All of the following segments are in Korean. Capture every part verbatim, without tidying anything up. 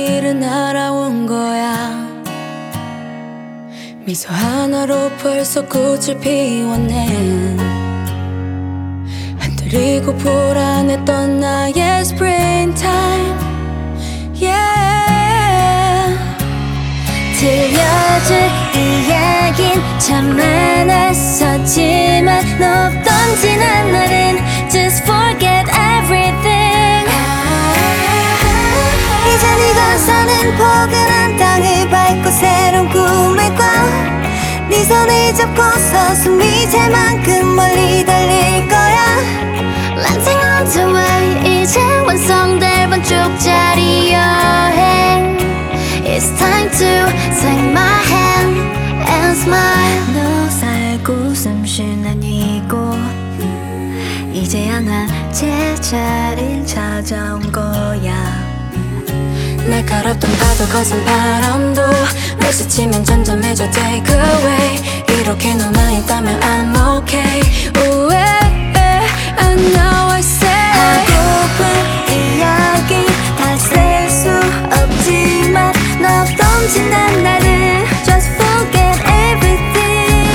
길을 날아온 거야. 미소 하나로 벌써 꽃을 피웠네. 한들이고 불안했던 나의 springtime, yeah. 들려줄 이야긴 참 많았었지만 너 없던 지난 날은 just forget everything. 이제 네가 사는 포근한 땅을 밟고 새로운 꿈을 꿔. 네 손을 잡고서 숨이 찰 만큼 멀리 달릴 거야. Landing on the way, 이제 완성될 반쪽짜리 여행. It's time to take my hand and smile. 너 살고 숨쉬는 이곳, 이제야 난 제자리를 찾아온 거야. 날카롭던 파도 거센 바람도 스치면 점점해져 take away. 이렇게 너만 있다면 I'm okay. Ooh, yeah, yeah. I know I say 하고픈 이야기 다 쓸 수 없지만 너 없던 지난 날을 just forget everything.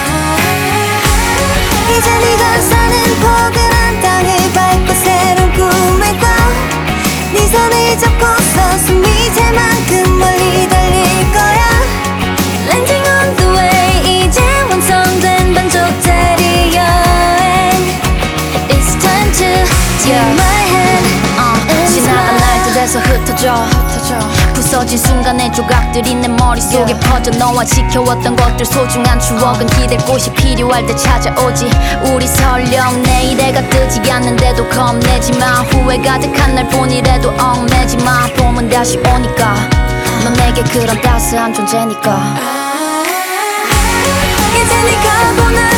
이제 네가 사는 포근한 땅을 밟고 새로운 꿈을 꿔. 네 손을 잡고서 숨이 찰 만큼 멀리 달릴 거야. Landing on the way, 이제 완성된 반쪽짜리 여행. It's time to take my hand and 지나간 날들에서 흩어져 부서진 순간의 조각들이 내 머릿속에 퍼져. 너와 지켜왔던 것들 소중한 추억은 기댈 곳이 필요할 때 찾아오지. 우리 설령 내일해가 뜨지 않는데도 겁내지마. 후회 가득한 날 뿐이라도 얽매지마. 봄은 다시 오니까 넌 내게 그런 따스한 존재니까. 이제 네가 보는